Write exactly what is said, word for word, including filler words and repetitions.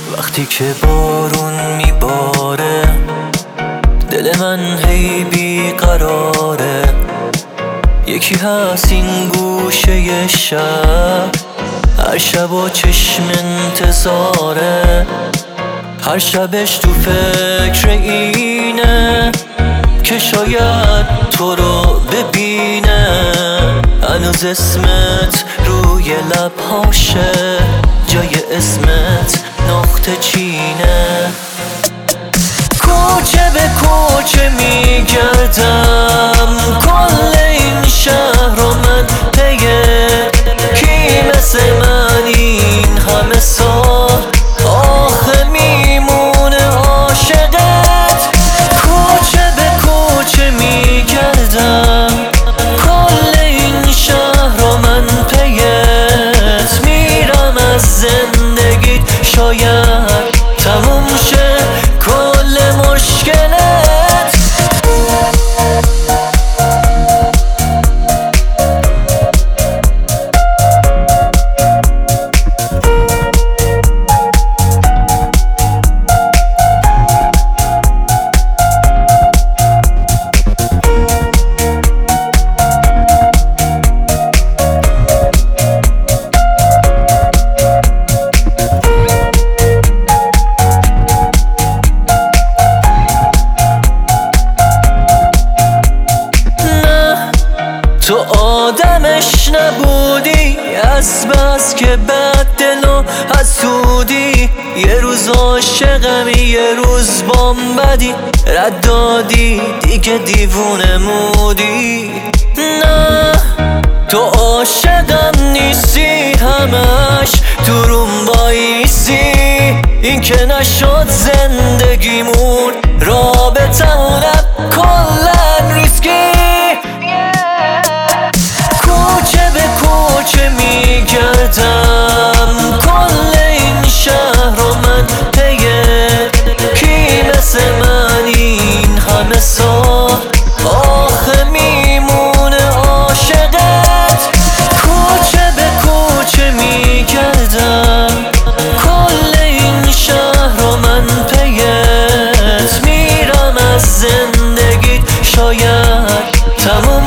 وقتی که بارون میباره دل من هی بیقراره. یکی هست این گوشه شب، هر شب و چشم انتظاره. هر شبش تو فکر اینه که شاید تو رو ببینه. هنوز اسمت روی لبهاشه، جای اسمت نقطه چینه. کوچه به کوچه میگردم، کل این شهر رو من پیه. کی مثل من این همه سال آخه میمونه عاشقت. کوچه به کوچه میگردم، کل این شهر رو من پیت. میرم از زندگیت شاید تموم شه کل مشکلت. تو آدمش نبودی، از بس که بد دل و حسودی. یه روز عاشقمی یه روز بام بدی، رد دادی دیگه دیوونه مودی. نه تو عاشقم نیستی، همش تو روم بایستی. این که نشد زندگیمون، رابطمونم کلن ریسکی. کوچه به کوچه میگردم، کل این شهر رو من پیه. کی مثل من این همه سال آخه میمونه عاشقت. کوچه به کوچه میگردم، کل این شهر رو من پیت. میرم از زندگیت شاید تموم